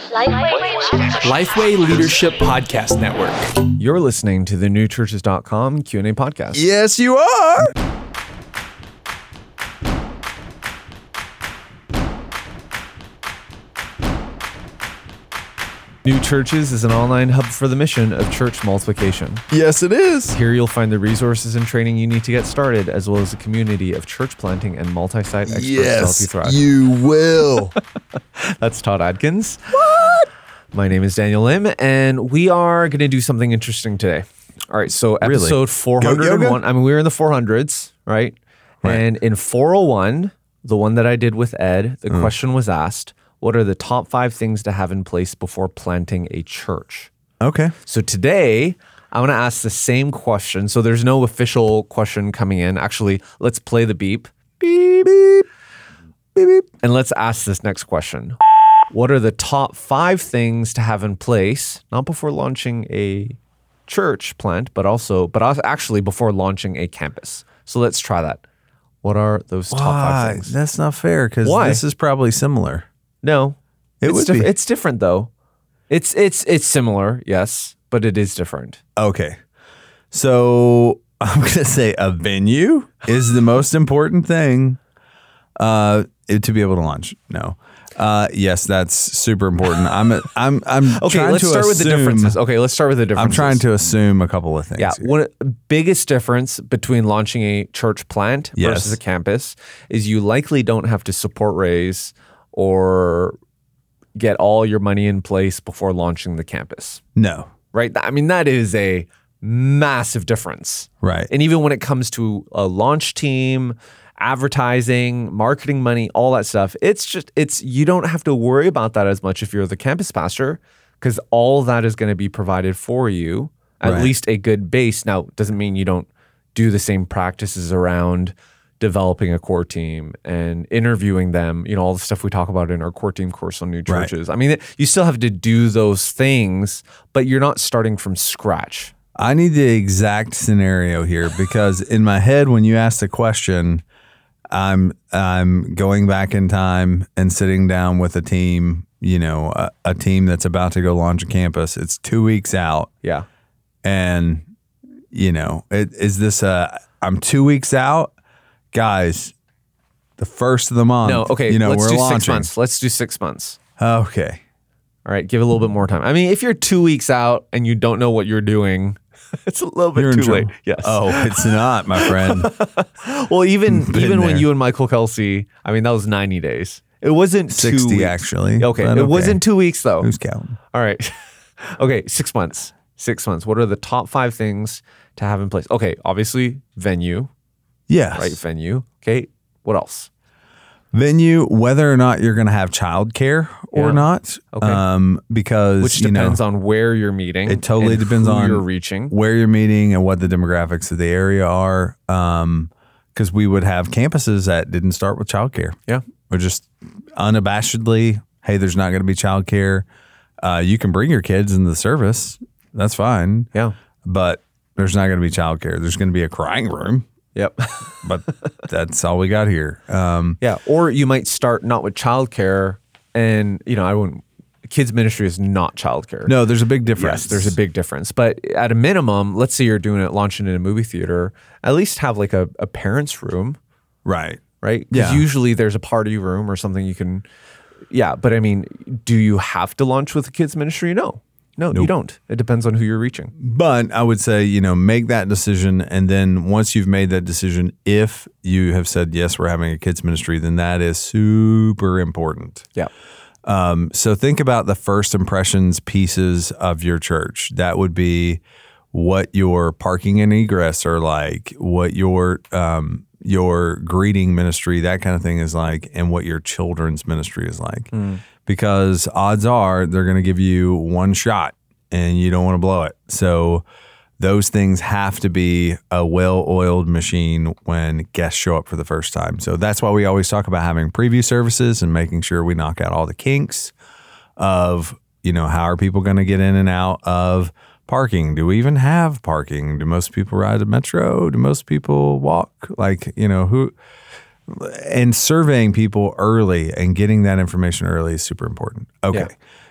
Lifeway Leadership Podcast Network. You're listening to the newchurches.com Q&A podcast. Yes, you are. New Churches is an online hub for the mission of church multiplication. Yes, it is. Here you'll find the resources and training you need to get started, as well as a community of church planting and multi-site experts to help you thrive. You will. That's Todd Adkins. What? My name is Daniel Lim, and we are going to do something interesting today. All right, so episode 401. I mean, we're in the 400s, right? And in 401, the one that I did with Ed, the question was asked, what are the top 5 things to have in place before planting a church? Okay. So today, I want to ask the same question. So there's no official question coming in. Actually, let's play the beep. Beep, beep, beep, beep. And let's ask this next question. What are the top 5 things to have in place, not before launching a church plant, but also actually before launching a campus? So let's try that. What are those top 5 things? That's not fair because this is probably similar. No, It's different though. It's similar, yes, but it is different. Okay. So I'm going to say a venue is the most important thing to be able to launch. No. Yes, that's super important. I'm Okay, let's start with the differences. Okay, let's start with the differences. I'm trying to assume a couple of things. Yeah, one biggest difference between launching a church plant versus a campus is you likely don't have to support raise or get all your money in place before launching the campus. No. Right? I mean, that is a massive difference. Right. And even when it comes to a launch team, advertising, marketing money, all that stuff, you don't have to worry about that as much if you're the campus pastor, because all that is going to be provided for you, at least a good base. Now, it doesn't mean you don't do the same practices around developing a core team and interviewing them, all the stuff we talk about in our core team course on New Churches. Right. I mean, you still have to do those things, but you're not starting from scratch. I need the exact scenario here because in my head, when you ask the question, I'm going back in time and sitting down with a team, a team that's about to go launch a campus. It's 2 weeks out. Yeah. And, I'm 2 weeks out. Guys, the first of the month. No, okay. Let's we're do launching. 6 months. Let's do 6 months. Okay. All right. Give it a little bit more time. I mean, if you're 2 weeks out and you don't know what you're doing, it's a little bit too late. Yes. Oh, it's not, my friend. Well, even when you and Michael Kelsey, I mean, that was 90 days. It wasn't 60 2 weeks. Actually. Okay. It wasn't 2 weeks though. Who's counting? All right. Okay. 6 months. 6 months. What are the top 5 things to have in place? Okay. Obviously, venue. Yes. Right. Venue. Okay. What else? Venue, whether or not you're going to have childcare or not. Okay. Because which depends on where you're meeting. It totally depends on you're reaching, where you're meeting, and what the demographics of the area are. Because we would have campuses that didn't start with childcare. Yeah. Or just unabashedly, hey, there's not going to be childcare. You can bring your kids into the service. That's fine. Yeah. But there's not going to be childcare. There's going to be a crying room. Yep. But that's all we got here. Yeah. Or you might start not with childcare, and kids ministry is not childcare. No, there's a big difference. Yes, there's a big difference. But at a minimum, let's say you're launching in a movie theater, at least have like a parents' room. Right. Right? Because usually there's a party room or something you can. Yeah. But I mean, do you have to launch with a kids ministry? No. No, nope. You don't. It depends on who you're reaching. But I would say, make that decision. And then once you've made that decision, if you have said, yes, we're having a kids ministry, then that is super important. Yeah. So think about the first impressions pieces of your church. That would be what your parking and egress are like, what your greeting ministry, that kind of thing is like, and what your children's ministry is like. Because odds are they're going to give you one shot and you don't want to blow it. So those things have to be a well-oiled machine when guests show up for the first time. So that's why we always talk about having preview services and making sure we knock out all the kinks of, how are people going to get in and out of parking? Do we even have parking? Do most people ride the metro? Do most people walk? Who? And surveying people early and getting that information early is super important. Okay. Yeah.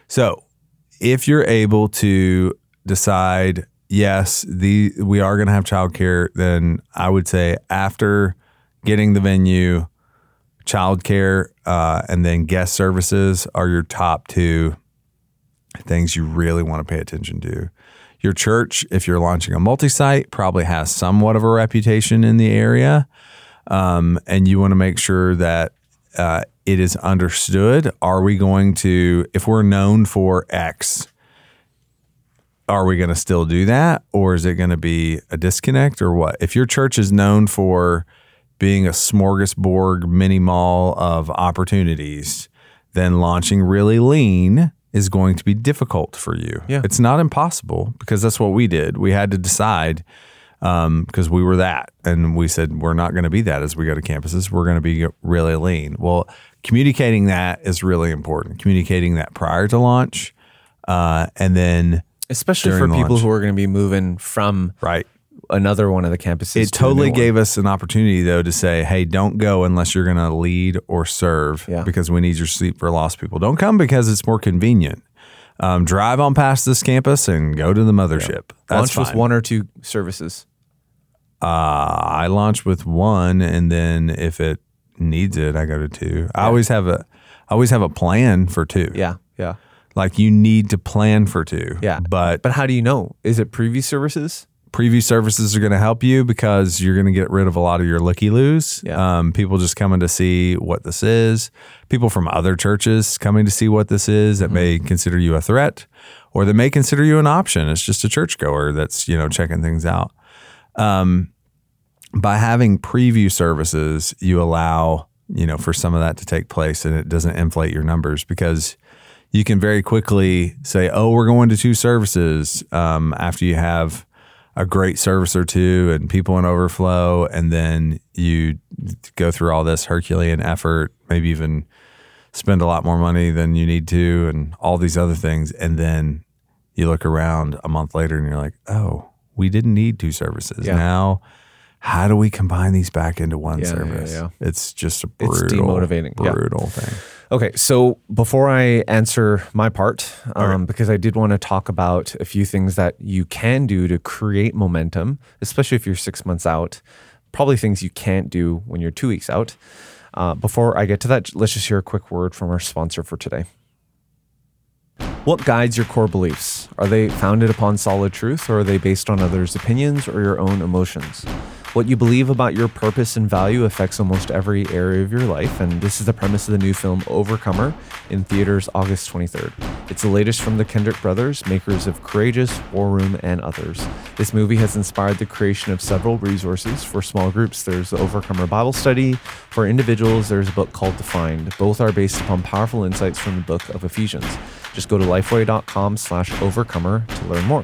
So if you're able to decide, yes, we are going to have childcare, then I would say after getting the venue, childcare, and then guest services are your top two things you really want to pay attention to. Your church, if you're launching a multi-site, probably has somewhat of a reputation in the area, and you want to make sure that it is understood. Are we going to, if we're known for X, are we going to still do that, or is it going to be a disconnect, or what? If your church is known for being a smorgasbord mini mall of opportunities, then launching really lean is going to be difficult for you. Yeah. It's not impossible, because that's what we did. We had to decide, because we were that, and we said we're not going to be that as we go to campuses. We're going to be really lean. Well, communicating that is really important. Communicating that prior to launch, and then especially for during people launch. who are going to be moving from Right. another one of the campuses. It totally gave us an opportunity, though, to say, hey, don't go unless you're going to lead or serve, Yeah. because we need your seat for lost people. Don't come because it's more convenient. Drive on past this campus and go to the mothership. That's Launch with fine. 1 or 2 services. I launch with 1, and then if it needs it, I go to 2. I always have a plan for 2. Yeah. Like, you need to plan for 2. Yeah. But But how do you know? Is it preview services? preview services are going to help you, because you're going to get rid of a lot of your looky-loos. Yeah. People just coming to see what this is. People from other churches coming to see what this is that may consider you a threat, or that may consider you an option. It's just a churchgoer that's, checking things out. By having preview services, you allow, for some of that to take place, and it doesn't inflate your numbers, because you can very quickly say, oh, we're going to 2 services, after you have a great service or 2 and people in overflow, and then you go through all this Herculean effort, maybe even spend a lot more money than you need to, and all these other things. And then you look around a month later and you're like, oh, we didn't need 2 services. Yeah. Now, how do we combine these back into one Yeah, service? yeah. It's just a It's brutal, demotivating. Yeah. brutal thing. Okay, so before I answer my part, because I did want to talk about a few things that you can do to create momentum, especially if you're 6 months out, probably things you can't do when you're 2 weeks out. Before I get to that, let's just hear a quick word from our sponsor for today. What guides your core beliefs? Are they founded upon solid truth, or are they based on others' opinions or your own emotions? What you believe about your purpose and value affects almost every area of your life, and this is the premise of the new film Overcomer, in theaters August 23rd. It's the latest from the Kendrick brothers, makers of Courageous, War Room, and others. This movie has inspired the creation of several resources for small groups. There's the Overcomer Bible Study. For individuals, there's a book called Defined. Both are based upon powerful insights from the book of Ephesians. Just go to lifeway.com/overcomer to learn more.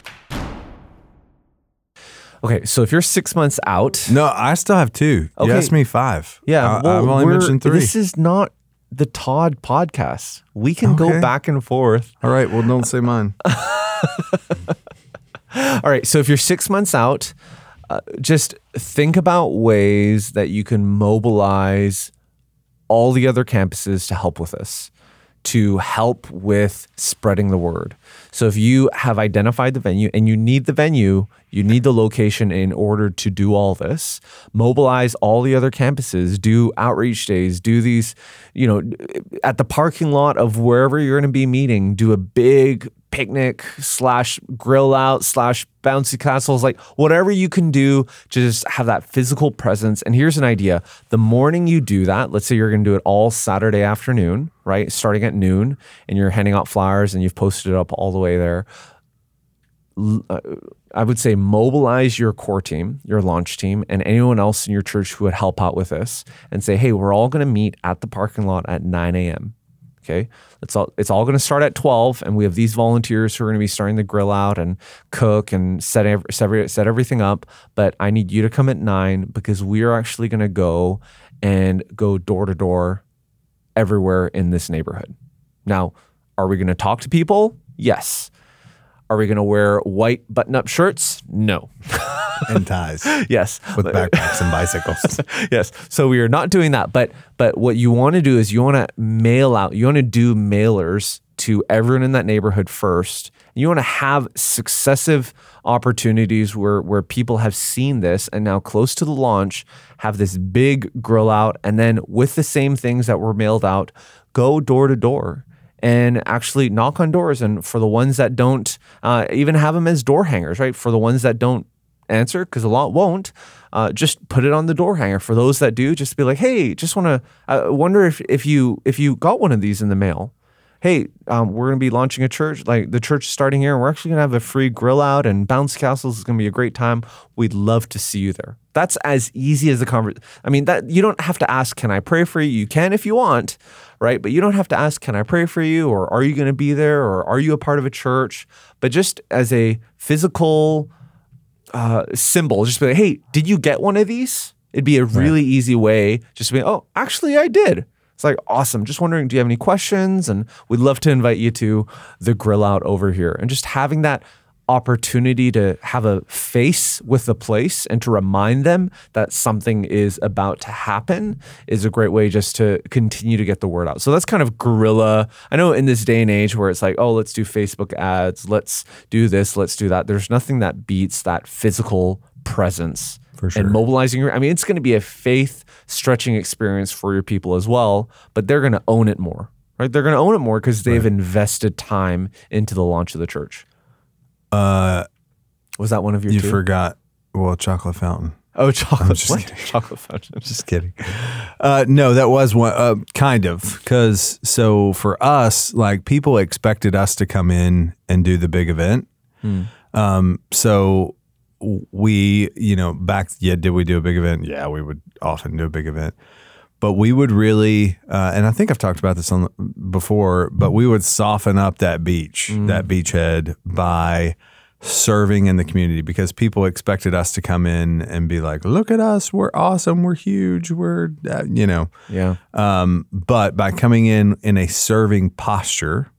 Okay, so if you're 6 months out, No, I still have 2. Okay. You asked me 5. yeah, I've only mentioned 3. This is not the Todd podcast. We can go Okay. back and forth. All right, well, don't say mine. All right, so if you're 6 months out, just think about ways that you can mobilize all the other campuses to help with this, to help with spreading the word. So if you have identified the venue, and you need the venue, you need the location in order to do all this, mobilize all the other campuses, do outreach days, do these, at the parking lot of wherever you're going to be meeting, do a big picnic / grill out / bouncy castles, like whatever you can do to just have that physical presence. And here's an idea. The morning you do that, let's say you're going to do it all Saturday afternoon, right? Starting at noon, and you're handing out flyers and you've posted it up all the way there. I would say mobilize your core team, your launch team, and anyone else in your church who would help out with this, and say, hey, we're all going to meet at the parking lot at 9 a.m. Okay, it's all going to start at 12, and we have these volunteers who are going to be starting to grill out and cook and set everything up. But I need you to come at 9, because we are actually going to go door to door everywhere in this neighborhood. Now, are we going to talk to people? Yes. Are we going to wear white button-up shirts? No. and ties Yes. with backpacks and bicycles. Yes. So we are not doing that. But what you want to do is you want to mail out, you want to do mailers to everyone in that neighborhood first. You want to have successive opportunities where people have seen this and now close to the launch have this big grill out, and then with the same things that were mailed out, go door to door and actually knock on doors. And for the ones that don't, even have them as door hangers, right? For the ones that don't answer, because a lot won't, just put it on the door hanger. For those that do, just be like, hey, just want to wonder if you got one of these in the mail. Hey, we're going to be launching a church, like the church is starting here, and we're actually going to have a free grill out and bounce castles. It's going to be a great time. We'd love to see you there. That's as easy as the conversation. I mean, that you don't have to ask, can I pray for you? You can if you want, right? But you don't have to ask, can I pray for you? Or are you going to be there? Or are you a part of a church? But just as a physical symbol, just be like, hey, did you get one of these? It'd be a really easy way just to be, oh, actually I did. It's like, awesome. Just wondering, do you have any questions? And we'd love to invite you to the grill out over here. And just having that opportunity to have a face with the place and to remind them that something is about to happen is a great way just to continue to get the word out. So that's kind of guerrilla. I know in this day and age where it's like, oh, let's do Facebook ads, let's do this, let's do that. There's nothing that beats that physical presence. For sure. And mobilizing it's going to be a faith stretching experience for your people as well, but they're going to own it more, right? They're going to own it more because they've invested time into the launch of the church. Was that one of your You two? forgot, chocolate fountain. Oh, chocolate. just What? kidding. Chocolate fountain. Just kidding. No, that was one, kind of, because so for us, like people expected us to come in and do the big event. So we, did we do a big event? Yeah, we would often do a big event. But we would really, and I think I've talked about this before, but we would soften up that beachhead by serving in the community because people expected us to come in and be like, look at us, we're awesome, we're huge, we're, Yeah. But by coming in a serving posture,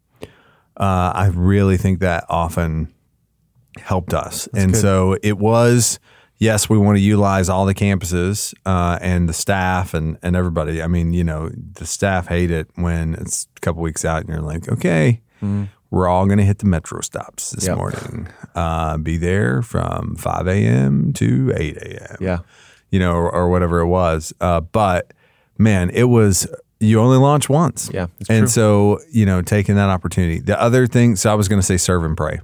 I really think that often helped us. That's good. So it was, yes, we want to utilize all the campuses and the staff and everybody. I mean, the staff hate it when it's a couple weeks out and you're like, okay, we're all going to hit the metro stops this morning. Be there from 5 a.m. to 8 a.m. Yeah. Or whatever it was. But man, it was, you only launch once. Yeah. It's and true. so, taking that opportunity. The other thing, so I was going to say serve and pray.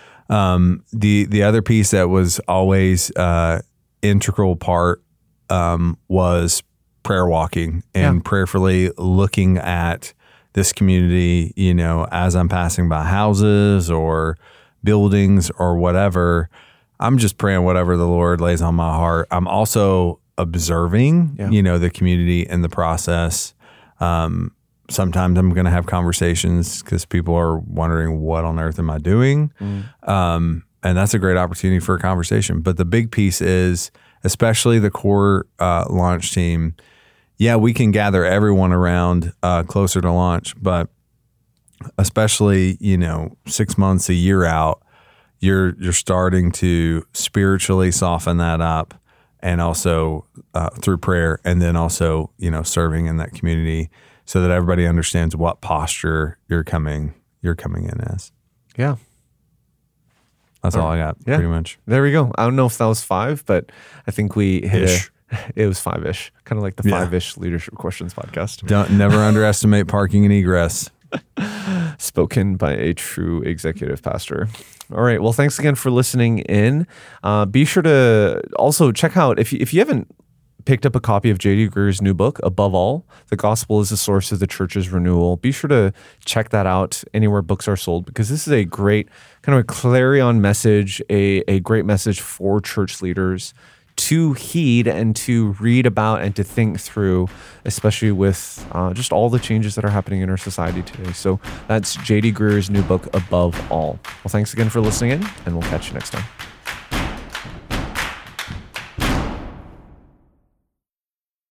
The other piece that was always integral part was prayer walking and prayerfully looking at this community, as I'm passing by houses or buildings or whatever. I'm just praying whatever the Lord lays on my heart. I'm also observing, the community in the process. Sometimes I'm going to have conversations because people are wondering, what on earth am I doing? And that's a great opportunity for a conversation. But the big piece is, especially the core launch team, we can gather everyone around closer to launch, but especially, 6 months, a year out, you're starting to spiritually soften that up and also through prayer and then also, serving in that community so that everybody understands what posture you're coming in as. Yeah. That's all I got, pretty much. There we go. I don't know if that was 5, but I think we hit it was 5-ish, kind of like the 5-ish Leadership Questions podcast. Never underestimate parking and egress. Spoken by a true executive pastor. All right. Well, thanks again for listening in. Be sure to also check out, if you haven't picked up a copy of J.D. Greer's new book, Above All, The Gospel is the Source of the Church's Renewal. Be sure to check that out anywhere books are sold, because this is a great kind of a clarion message, a great message for church leaders to heed and to read about and to think through, especially with just all the changes that are happening in our society today. So that's J.D. Greer's new book, Above All. Well, thanks again for listening in, and we'll catch you next time.